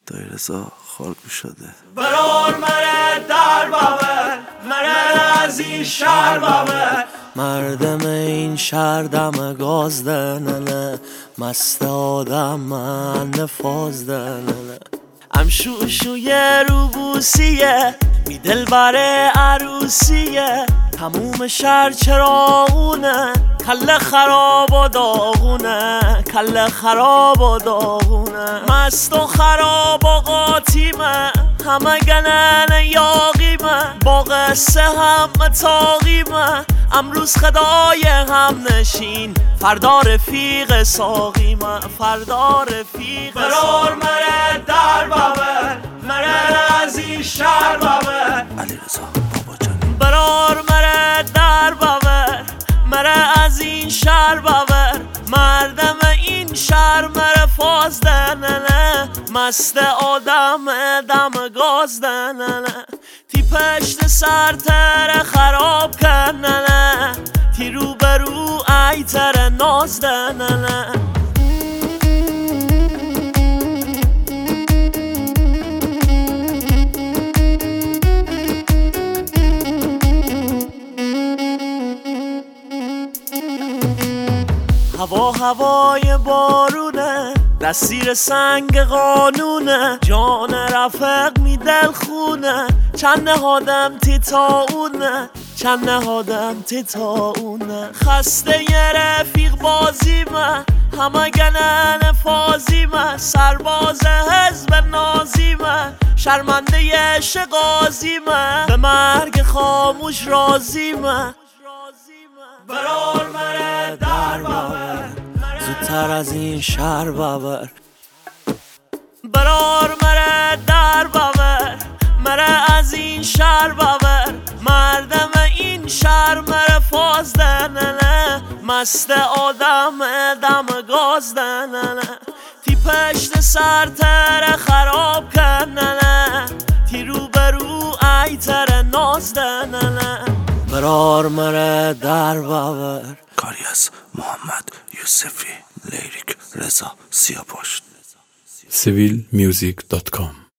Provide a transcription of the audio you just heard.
دایی رضا خالگو شده. برار مره در باور مره از این شهر باور مردم این شهر دم گاز دننه مست آدم من نفاز دننه امشوشوی روبوسیه می دل بره عروسیه تموم شهر چراغونه کله خراب و داغونه کله خراب و داغونه مست و خراب و قاطیمه همه گنن یاقیمه با قصه همه تاقیمه امروز خدای هم نشین فردا رفیق ساقیمه فردا رفیق برار مره در باور مره از این شهر باور علی رضا بابا جان برار مره در باور مره از این شهر باور مردم این شهر مره فاز دننه مست آدم دم گاز دننه تی پشت سر تر خراب کننه تی رو برو ای تر ناز دننه هوای بارونه دستیر سنگ قانونه جان رفق می دل خونه چند نهادم تی تاونه چند نهادم تی تاونه خسته یه رفیق بازیمه همه گنن فازیمه سرباز حزب نازیمه شرمنده یه شقازیمه به مرگ خاموش رازیمه برار مره در باور زودتر از این شهر باور برار مره در باور مره از این شهر باور مردم این شهر مره فاز دننه مست آدم دم گاز دننه تی پشت سر تر خراب کننه تی رو برو ای تر ناز دننه برار مره در باور کاری از محمد یوسفی لیریک رضا سیاپشت civilmusic.com